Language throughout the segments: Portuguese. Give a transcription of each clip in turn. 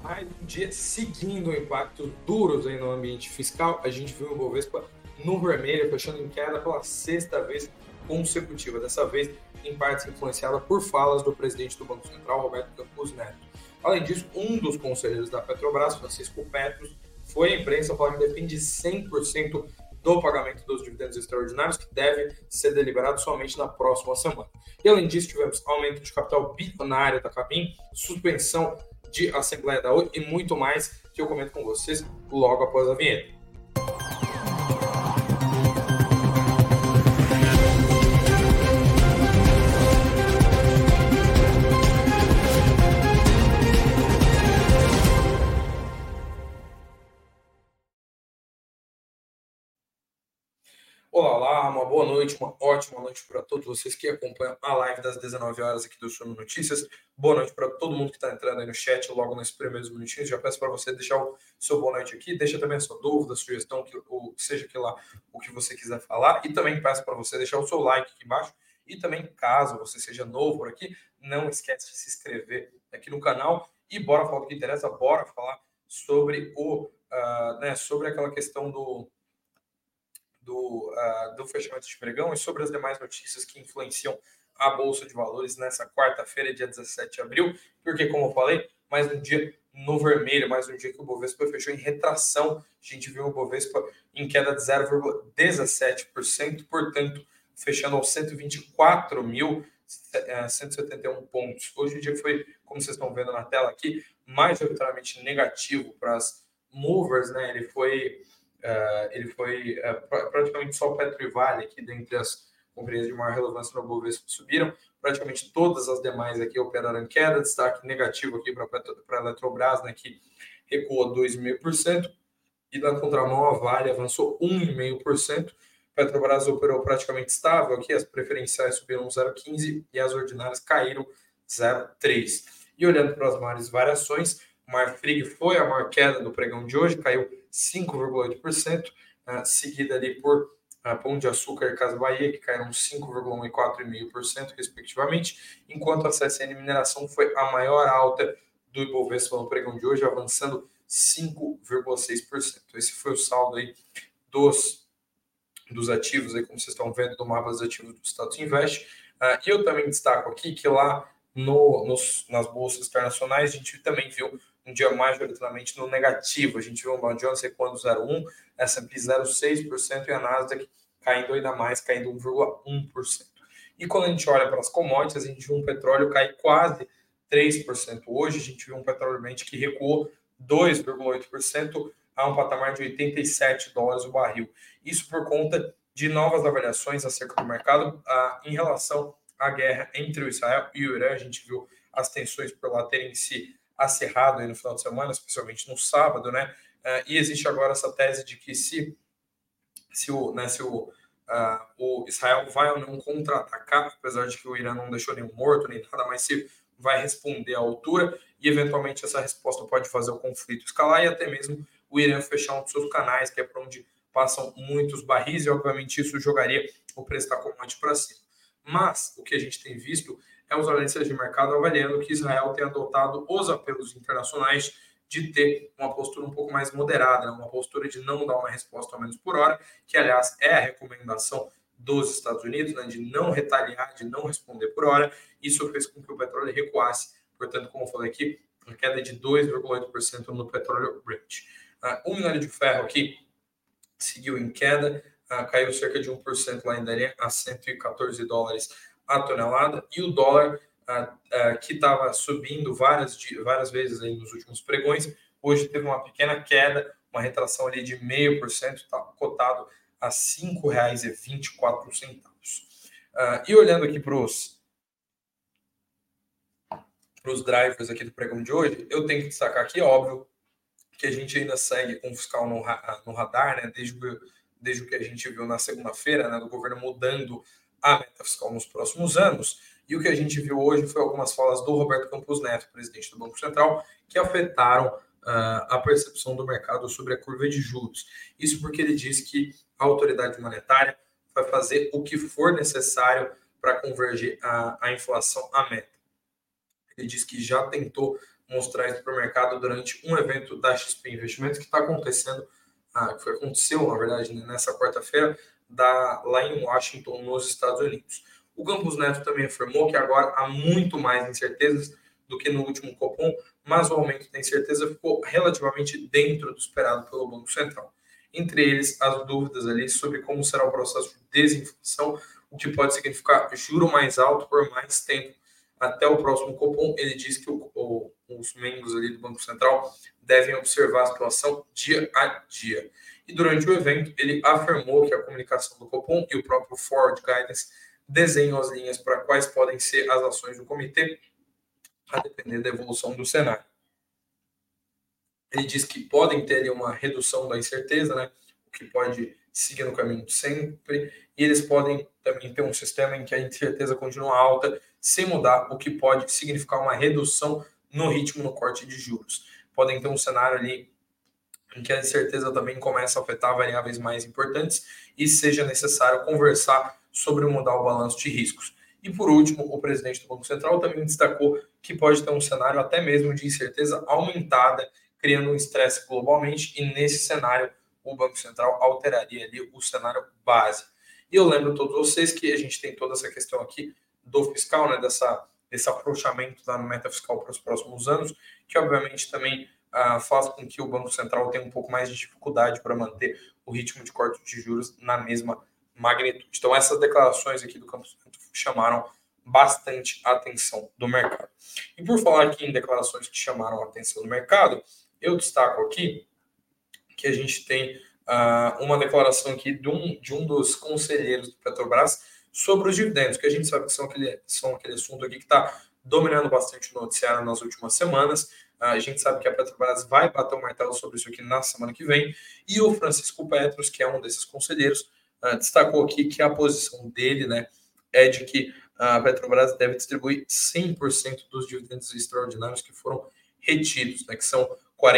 Mais um dia seguindo impactos duros aí no ambiente fiscal, a gente viu o Bovespa no vermelho, fechando em queda pela sexta vez consecutiva, dessa vez em parte influenciada por falas do presidente do Banco Central, Roberto Campos Neto. Além disso, um dos conselheiros da Petrobras, Francisco Petros, foi à imprensa falar que depende 100% do pagamento dos dividendos extraordinários, que deve ser deliberado somente na próxima semana. E além disso, tivemos aumento de capital bilionário da Klabin, suspensão de Assembleia da ONU e muito mais que eu comento com vocês logo após a vinheta. Olá, uma boa noite, uma ótima noite para todos vocês que acompanham a live das 19 horas aqui do Suno Notícias. Boa noite para todo mundo que está entrando aí no chat logo nesses primeiros minutinhos. Já peço para você deixar o seu boa noite aqui, deixa também a sua dúvida, sugestão, seja que lá o que você quiser falar. E também peço para você deixar o seu like aqui embaixo. E também, caso você seja novo por aqui, não esquece de se inscrever aqui no canal. E bora falar do que interessa, bora falar sobre sobre aquela questão do fechamento de pregão e sobre as demais notícias que influenciam a Bolsa de Valores nessa quarta-feira, dia 17 de abril, porque, como eu falei, mais um dia no vermelho, mais um dia que o Bovespa fechou em retração. A gente viu o Bovespa em queda de 0,17%, portanto, fechando aos 124.171 pontos. Hoje o dia foi, como vocês estão vendo na tela aqui, majoritariamente negativo para as movers, né? Ele foi praticamente só o Petro e Vale aqui dentre as companhias de maior relevância no Bovespa subiram, praticamente todas as demais aqui operaram em queda, destaque negativo aqui para a Eletrobras, né, que recuou 2,5%, e na contramão a Vale avançou 1,5%, Petrobras operou praticamente estável aqui, as preferenciais subiram 0,15% e as ordinárias caíram 0,3%. E olhando para as maiores variações, Marfrig foi a maior queda do pregão de hoje, caiu 5,8%, seguida ali por Pão de Açúcar e Casa Bahia, que caíram 5,1% e 4,5%, respectivamente, enquanto a CSN Mineração foi a maior alta do Ibovespa no pregão de hoje, avançando 5,6%. Esse foi o saldo aí dos ativos, aí, como vocês estão vendo, do mapa dos ativos do Status Invest. E eu também destaco aqui que lá nas bolsas internacionais a gente também viu um dia majoritariamente no negativo. A gente viu o Dow Jones recuando 0,1%, S&P 0,6% e a Nasdaq caindo ainda mais, caindo 1,1%. E quando a gente olha para as commodities, a gente viu um petróleo cair quase 3%. Hoje a gente viu um petróleo que recuou 2,8% a um patamar de $87 o barril. Isso por conta de novas avaliações acerca do mercado em relação à guerra entre o Israel e o Irã. A gente viu as tensões por lá terem se acerrado aí no final de semana, especialmente no sábado, né? E existe agora essa tese de que se o Israel vai ou não contra-atacar, apesar de que o Irã não deixou nenhum morto nem nada, mas se vai responder à altura e eventualmente essa resposta pode fazer o conflito escalar e até mesmo o Irã fechar um dos seus canais, que é por onde passam muitos barris, e obviamente isso jogaria o preço da commodity para cima. Mas o que a gente tem visto é os analistas de mercado avaliando que Israel tem adotado os apelos internacionais de ter uma postura um pouco mais moderada, uma postura de não dar uma resposta ao menos por hora, que aliás é a recomendação dos Estados Unidos, né, de não retaliar, de não responder por hora. Isso fez com que o petróleo recuasse, portanto, como eu falei aqui, uma queda de 2,8% no petróleo Brent. O minério de ferro aqui seguiu em queda, caiu cerca de 1% lá em Dalian, a $114 a tonelada, e o dólar, que estava subindo várias vezes aí nos últimos pregões, hoje teve uma pequena queda, uma retração ali de 0,5%, está cotado a R$ 5,24. E olhando aqui para os drivers aqui do pregão de hoje, eu tenho que destacar aqui, óbvio, que a gente ainda segue com o fiscal no radar, né, desde o que a gente viu na segunda-feira, né, do governo mudando a meta fiscal nos próximos anos. E o que a gente viu hoje foi algumas falas do Roberto Campos Neto, presidente do Banco Central, que afetaram a percepção do mercado sobre a curva de juros. Isso porque ele diz que a autoridade monetária vai fazer o que for necessário para convergir a inflação à meta. Ele diz que já tentou mostrar isso para o mercado durante um evento da XP Investimentos que está acontecendo, que aconteceu, na verdade, nessa quarta-feira, lá em Washington, nos Estados Unidos. O Campos Neto também afirmou que agora há muito mais incertezas do que no último Copom, mas o aumento da incerteza ficou relativamente dentro do esperado pelo Banco Central. Entre eles, as dúvidas ali sobre como será o processo de desinflação, o que pode significar juro mais alto por mais tempo até o próximo Copom. Ele diz que os membros ali do Banco Central devem observar a situação dia a dia. E durante o evento, ele afirmou que a comunicação do Copom e o próprio Forward Guidance desenham as linhas para quais podem ser as ações do comitê, a depender da evolução do cenário. Ele diz que podem ter ali uma redução da incerteza, né? O que pode seguir no caminho sempre, e eles podem também ter um sistema em que a incerteza continua alta, sem mudar, o que pode significar uma redução no ritmo no corte de juros. Podem ter um cenário ali em que a incerteza também começa a afetar variáveis mais importantes e seja necessário conversar sobre mudar o balanço de riscos. E por último, o presidente do Banco Central também destacou que pode ter um cenário até mesmo de incerteza aumentada, criando um estresse globalmente, e nesse cenário o Banco Central alteraria ali o cenário base. E eu lembro a todos vocês que a gente tem toda essa questão aqui do fiscal, né, desse afrouxamento da meta fiscal para os próximos anos, que obviamente também faz com que o Banco Central tenha um pouco mais de dificuldade para manter o ritmo de corte de juros na mesma magnitude. Então, essas declarações aqui do Campos Neto chamaram bastante a atenção do mercado. E por falar aqui em declarações que chamaram a atenção do mercado, eu destaco aqui que a gente tem uma declaração aqui de um dos conselheiros do Petrobras sobre os dividendos, que a gente sabe que são aquele assunto aqui que está dominando bastante o noticiário nas últimas semanas. A gente sabe que a Petrobras vai bater o martelo sobre isso aqui na semana que vem, e o Francisco Petros, que é um desses conselheiros, destacou aqui que a posição dele, né, é de que a Petrobras deve distribuir 100% dos dividendos extraordinários que foram retidos, né, que são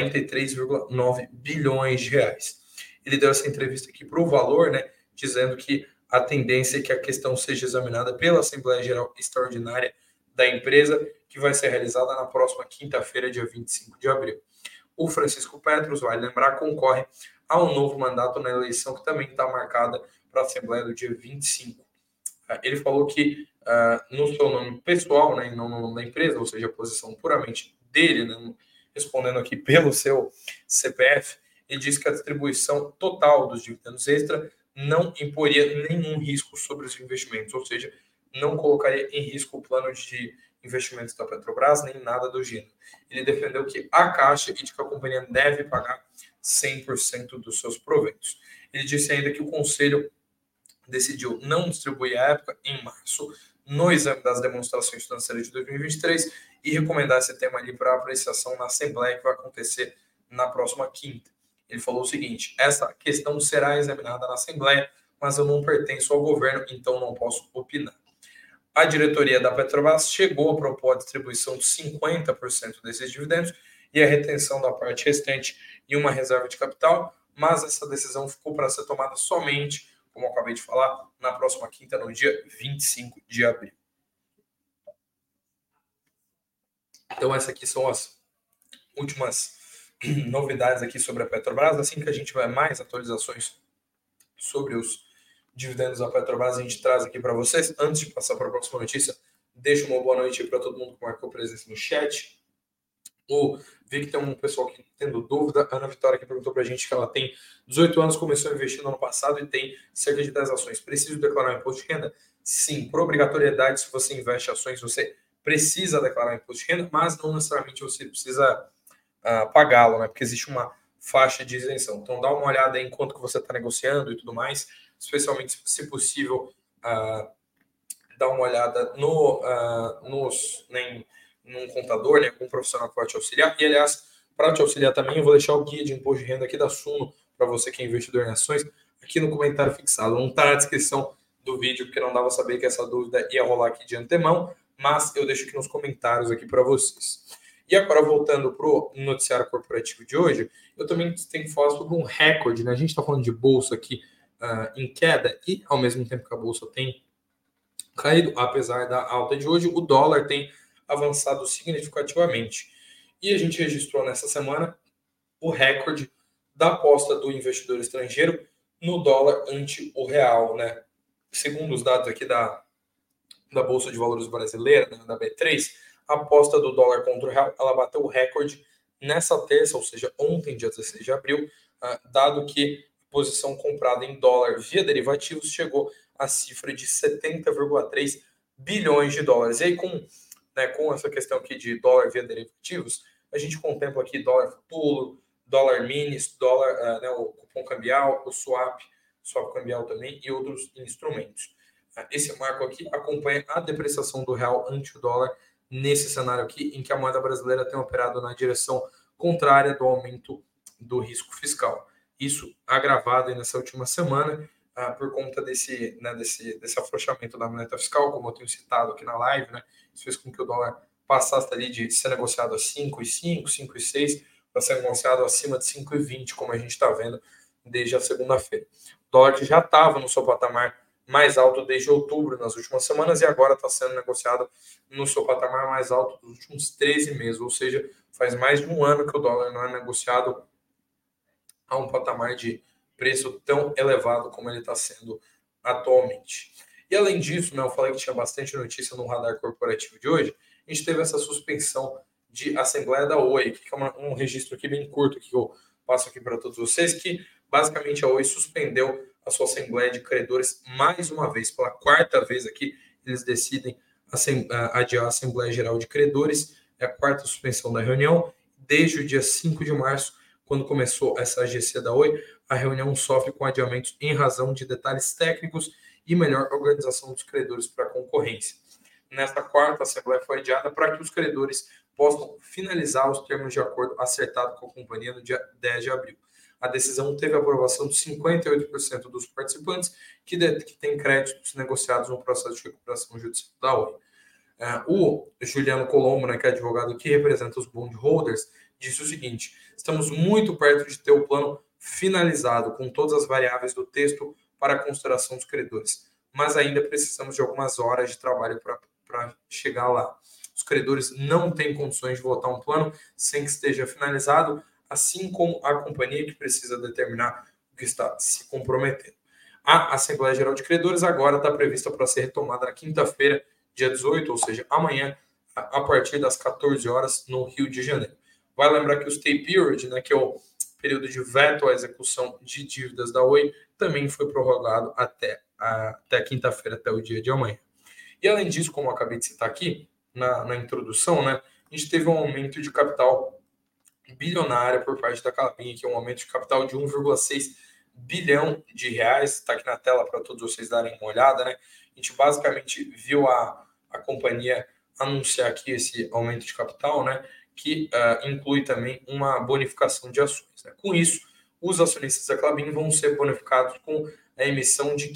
43,9 bilhões de reais. Ele deu essa entrevista aqui para o Valor, né, dizendo que a tendência é que a questão seja examinada pela Assembleia Geral Extraordinária da empresa, que vai ser realizada na próxima quinta-feira, dia 25 de abril. O Francisco Petros, vale lembrar, concorre a um novo mandato na eleição que também está marcada para a Assembleia do dia 25. Ele falou que no seu nome pessoal, né, e não no nome da empresa, ou seja, a posição puramente dele, né, respondendo aqui pelo seu CPF, ele disse que a distribuição total dos dividendos extra não imporia nenhum risco sobre os investimentos, ou seja, não colocaria em risco o plano de investimentos da Petrobras, nem nada do gênero. Ele defendeu que a Caixa e de que a companhia deve pagar 100% dos seus proventos. Ele disse ainda que o Conselho decidiu não distribuir à época, em março, no exame das demonstrações financeiras de 2023 e recomendar esse tema ali para apreciação na Assembleia, que vai acontecer na próxima quinta. Ele falou o seguinte: essa questão será examinada na Assembleia, mas eu não pertenço ao governo, então não posso opinar. A diretoria da Petrobras chegou a propor a distribuição de 50% desses dividendos e a retenção da parte restante em uma reserva de capital, mas essa decisão ficou para ser tomada somente, como eu acabei de falar, na próxima quinta, no dia 25 de abril. Então, essas aqui são as últimas novidades aqui sobre a Petrobras. Assim que a gente tiver mais atualizações sobre os dividendos da Petrobras, a gente traz aqui para vocês. Antes de passar para a próxima notícia, deixo uma boa noite para todo mundo que marcou presença no chat. Vi que tem um pessoal aqui tendo dúvida. A Ana Vitória que perguntou para a gente que ela tem 18 anos, começou a investir no ano passado e tem cerca de 10 ações. Preciso declarar um imposto de renda? Sim, por obrigatoriedade, se você investe em ações, você precisa declarar imposto de renda, mas não necessariamente você precisa pagá-lo, né? Porque existe uma faixa de isenção. Então, dá uma olhada aí enquanto que você está negociando e tudo mais, especialmente, se possível, dá uma olhada num contador, né, com um profissional que vai te auxiliar. E, aliás, para te auxiliar também, eu vou deixar o guia de imposto de renda aqui da Suno, para você que é investidor em ações, aqui no comentário fixado. Não está na descrição do vídeo, porque não dava saber que essa dúvida ia rolar aqui de antemão, mas eu deixo aqui nos comentários aqui para vocês. E agora, voltando para o noticiário corporativo de hoje, eu também tenho que falar sobre um recorde, né? A gente está falando de bolsa aqui em queda e, ao mesmo tempo que a bolsa tem caído, apesar da alta de hoje, o dólar tem avançado significativamente. E a gente registrou nessa semana o recorde da aposta do investidor estrangeiro no dólar ante o real, né? Segundo os dados aqui da Bolsa de Valores brasileira, né, da B3, a aposta do dólar contra o real, ela bateu o recorde nessa terça, ou seja, ontem, dia 16 de abril, dado que a posição comprada em dólar via derivativos chegou à cifra de 70,3 bilhões de dólares. E aí, com essa questão aqui de dólar via derivativos, a gente contempla aqui dólar futuro, dólar minis, dólar, né, o cupom cambial, o swap cambial também e outros instrumentos. Esse marco aqui acompanha a depreciação do real ante o dólar nesse cenário aqui, em que a moeda brasileira tem operado na direção contrária do aumento do risco fiscal. Isso agravado nessa última semana por conta desse afrouxamento da meta fiscal, como eu tenho citado aqui na live, né? Isso fez com que o dólar passasse ali de ser negociado a 5,5, 5,6 para ser negociado acima de 5,20, como a gente está vendo desde a segunda-feira. O dólar que já estava no seu patamar mais alto desde outubro nas últimas semanas e agora está sendo negociado no seu patamar mais alto dos últimos 13 meses, ou seja, faz mais de um ano que o dólar não é negociado a um patamar de preço tão elevado como ele está sendo atualmente. E além disso, né, eu falei que tinha bastante notícia no radar corporativo de hoje, a gente teve essa suspensão de assembleia da Oi, que é um registro aqui bem curto que eu passo aqui para todos vocês, que basicamente a Oi suspendeu a sua assembleia de credores mais uma vez, pela quarta vez aqui, eles decidem adiar a Assembleia Geral de Credores, é a quarta suspensão da reunião, desde o dia 5 de março, quando começou essa AGC da Oi, a reunião sofre com adiamentos em razão de detalhes técnicos e melhor organização dos credores para a concorrência. Nesta quarta, a Assembleia foi adiada para que os credores possam finalizar os termos de acordo acertado com a companhia no dia 10 de abril. A decisão teve a aprovação de 58% dos participantes que têm créditos negociados no processo de recuperação judicial da Oi. O Juliano Colombo, né, que é advogado que representa os bondholders, disse o seguinte: estamos muito perto de ter o plano finalizado com todas as variáveis do texto para a consideração dos credores, mas ainda precisamos de algumas horas de trabalho para chegar lá. Os credores não têm condições de votar um plano sem que esteja finalizado, assim como a companhia que precisa determinar o que está se comprometendo. A Assembleia Geral de Credores agora está prevista para ser retomada na quinta-feira, dia 18, ou seja, amanhã, a partir das 14 horas, no Rio de Janeiro. Vai lembrar que o stay period, né, que é o período de veto à execução de dívidas da Oi, também foi prorrogado até quinta-feira, até o dia de amanhã. E além disso, como eu acabei de citar aqui, na introdução, né, a gente teve um aumento de capital bilionário por parte da Klabin, que é um aumento de capital de 1,6 bilhão de reais, está aqui na tela para todos vocês darem uma olhada, né? A gente basicamente viu a companhia anunciar aqui esse aumento de capital, né? Que inclui também uma bonificação de ações. Né? Com isso, os acionistas da Klabin vão ser bonificados com a emissão de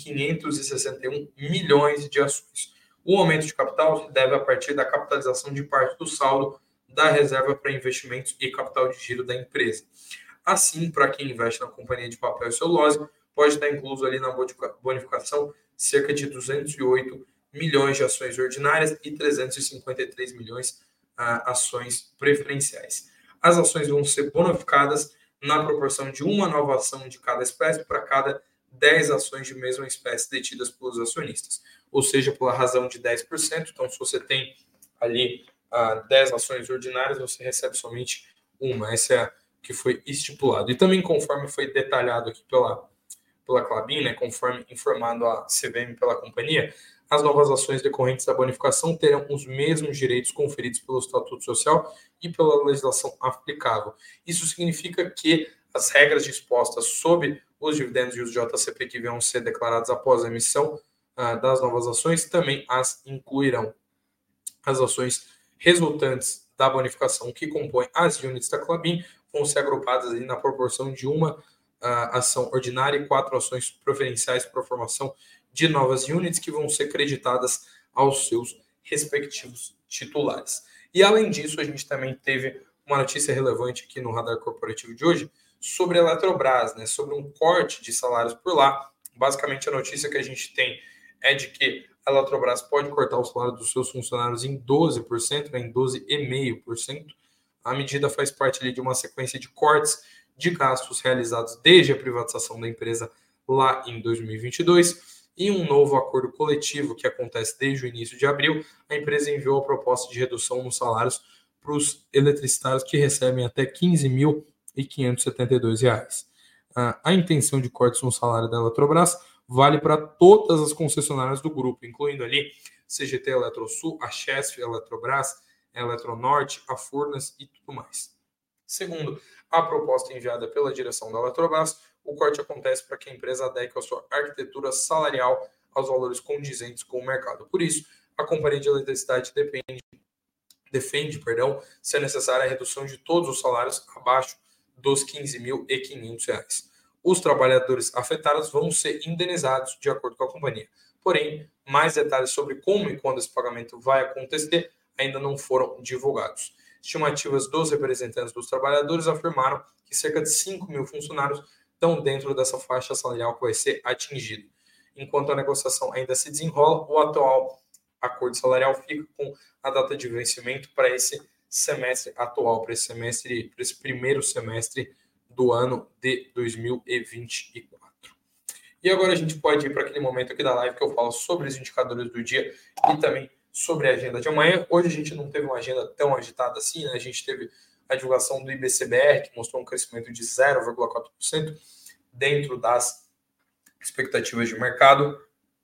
561 milhões de ações. O aumento de capital se deve a partir da capitalização de parte do saldo da reserva para investimentos e capital de giro da empresa. Assim, para quem investe na companhia de papel e celulose, pode estar incluso ali na bonificação cerca de 208 milhões de ações ordinárias e 353 milhões ações preferenciais. As ações vão ser bonificadas na proporção de uma nova ação de cada espécie para cada 10 ações de mesma espécie detidas pelos acionistas. Ou seja, pela razão de 10%. Então, se você tem ali 10 ações ordinárias, você recebe somente uma. Essa é a que foi estipulado. E também, conforme foi detalhado aqui pela Klabin, né, conforme informado a CVM pela companhia, as novas ações decorrentes da bonificação terão os mesmos direitos conferidos pelo Estatuto Social e pela legislação aplicável. Isso significa que as regras dispostas sobre os dividendos e os JCP que venham ser declarados após a emissão das novas ações também as incluirão. As ações resultantes da bonificação que compõem as units da Klabin vão ser agrupadas ali na proporção de uma ação ordinária e 4 ações preferenciais para a formação de novas units que vão ser creditadas aos seus respectivos titulares. E além disso, a gente também teve uma notícia relevante aqui no radar corporativo de hoje sobre a Eletrobras, né, sobre um corte de salários por lá. Basicamente, a notícia que a gente tem é de que a Eletrobras pode cortar o salário dos seus funcionários em 12%, né, em 12,5%, A medida faz parte ali de uma sequência de cortes de gastos realizados desde a privatização da empresa lá em 2022 e um novo acordo coletivo que acontece desde o início de abril. A empresa enviou a proposta de redução nos salários para os eletricitários que recebem até R$ 15.572. A intenção de cortes no salário da Eletrobras vale para todas as concessionárias do grupo, incluindo ali CGT, Eletrosul, a Chesf, a Eletrobras, a Eletronorte, a Furnas e tudo mais. Segundo a proposta enviada pela direção da Eletrobras, o corte acontece para que a empresa adeque a sua arquitetura salarial aos valores condizentes com o mercado. Por isso, a Companhia de Eletricidade defende, se é necessária a redução de todos os salários abaixo dos R$ 15.500. Os trabalhadores afetados vão ser indenizados de acordo com a companhia. Porém, mais detalhes sobre como e quando esse pagamento vai acontecer ainda não foram divulgados. Estimativas dos representantes dos trabalhadores afirmaram que cerca de 5.000 funcionários estão dentro dessa faixa salarial que vai ser atingida. Enquanto a negociação ainda se desenrola, o atual acordo salarial fica com a data de vencimento para esse semestre atual, para esse primeiro semestre do ano de 2024. E agora a gente pode ir para aquele momento aqui da live que eu falo sobre os indicadores do dia e também sobre a agenda de amanhã. Hoje a gente não teve uma agenda tão agitada assim, né? A gente teve a divulgação do IBCBR, que mostrou um crescimento de 0,4% dentro das expectativas de mercado.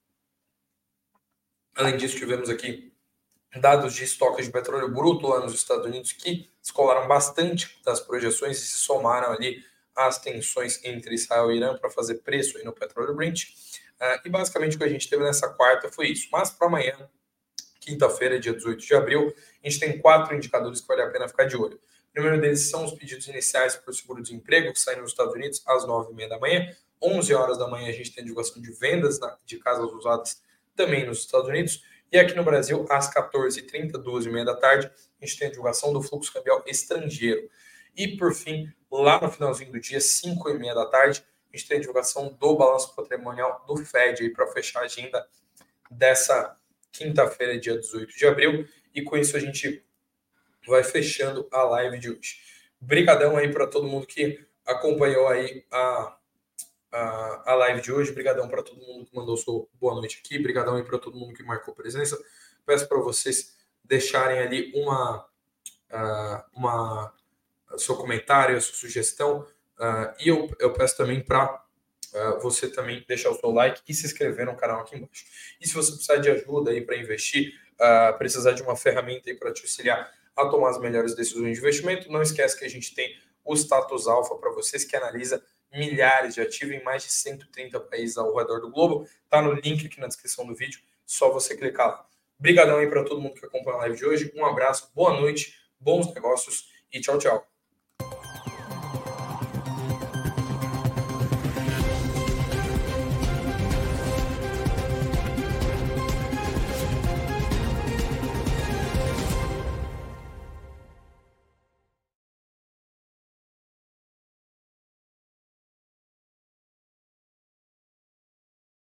Além disso, tivemos aqui dados de estoques de petróleo bruto lá nos Estados Unidos que descolaram bastante das projeções e se somaram ali às tensões entre Israel e Irã para fazer preço aí no petróleo Brent. E basicamente o que a gente teve nessa quarta foi isso. Mas para amanhã, quinta-feira, dia 18 de abril, a gente tem 4 indicadores que vale a pena ficar de olho. O primeiro deles são os pedidos iniciais para o seguro-desemprego, que saem nos Estados Unidos às 9h30 da manhã. 11 horas da manhã a gente tem a divulgação de vendas de casas usadas também nos Estados Unidos. E aqui no Brasil, às 14h30, 2h30 da tarde, a gente tem a divulgação do fluxo cambial estrangeiro. E, por fim, lá no finalzinho do dia, 5h30 da tarde, a gente tem a divulgação do balanço patrimonial do FED para fechar a agenda dessa quinta-feira, dia 18 de abril. E com isso a gente vai fechando a live de hoje. Obrigadão aí para todo mundo que acompanhou aí a live de hoje. Obrigadão para todo mundo que mandou sua boa noite aqui. Obrigadão aí para todo mundo que marcou presença. Peço para vocês deixarem ali seu comentário, a sua sugestão. E eu peço também para você também deixar o seu like e se inscrever no canal aqui embaixo. E se você precisar de ajuda aí para investir, precisar de uma ferramenta aí para te auxiliar a tomar as melhores decisões de investimento, não esquece que a gente tem o Status Alpha para vocês, que analisa milhares de ativos em mais de 130 países ao redor do globo. Tá no link aqui na descrição do vídeo, só você clicar lá. Obrigadão aí para todo mundo que acompanha a live de hoje. Um abraço, boa noite, bons negócios e tchau, tchau.